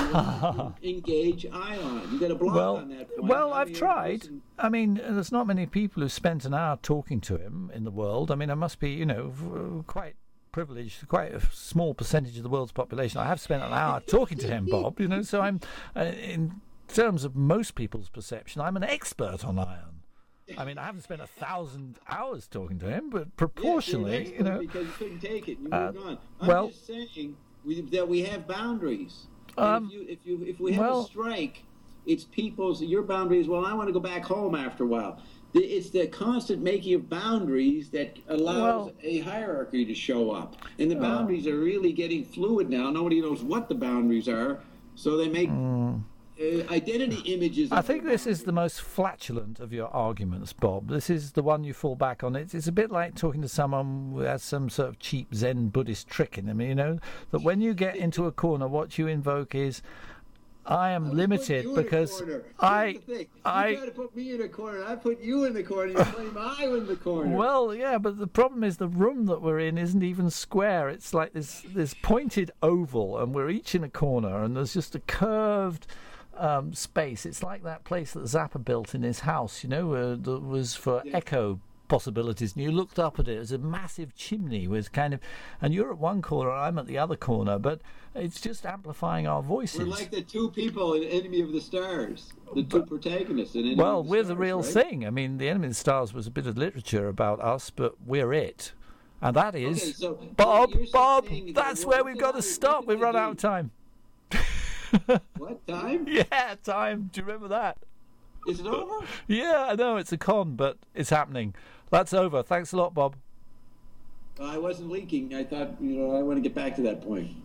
Engage ion. You got a block well, on that point. Well, I I've mean, tried. listen. I mean, there's not many people who spent an hour talking to him in the world. I mean, I must be, you know, quite privileged, quite a small percentage of the world's population. I have spent an hour talking to him, Bob, you know, so I'm, uh, in terms of most people's perception, I'm an expert on ion. I mean, I haven't spent a thousand hours talking to him, but proportionally, yes, you know. Because you couldn't take it, you uh, moved on. I'm well, just saying we, that we have boundaries. Um, if you if you if we have well, a strike, it's people's your boundaries. Well, I want to go back home after a while. It's the constant making of boundaries that allows well, a hierarchy to show up, and the boundaries uh, are really getting fluid now. Nobody knows what the boundaries are, so they make um, uh, identity images. I think this is the most flatulent of your arguments, Bob. This is the one you fall back on. It's, it's a bit like talking to someone who has some sort of cheap Zen Buddhist trick in them, you know, that when you get into a corner, what you invoke is, I am I was limited putting you in a because corner. Here's I, the thing. You I. try to put me in a corner, I put you in the corner. You claim I'm in the corner. Well, yeah, but the problem is the room that we're in isn't even square. It's like this this pointed oval, and we're each in a corner, and there's just a curved um, space. It's like that place that Zappa built in his house, you know, uh, that was for Yeah. echo possibilities. And you looked up at it as a massive chimney with kind of, and you're at one corner, I'm at the other corner, but it's just amplifying our voices. We're like the two people in Enemy of the Stars, the two protagonists in Enemy Well, of the we're Stars, the real right? thing. I mean, The Enemy of the Stars was a bit of literature about us, but we're it. And that is, Okay, so Bob, you're Bob, saying that that's what where did we've got I- to what stop. did We've I run do? out of time. What time? Yeah, time. Do you remember that? Is it over? Yeah, I know, it's a con, but it's happening. That's over. Thanks a lot, Bob. I wasn't leaking. I thought, you know, I want to get back to that point.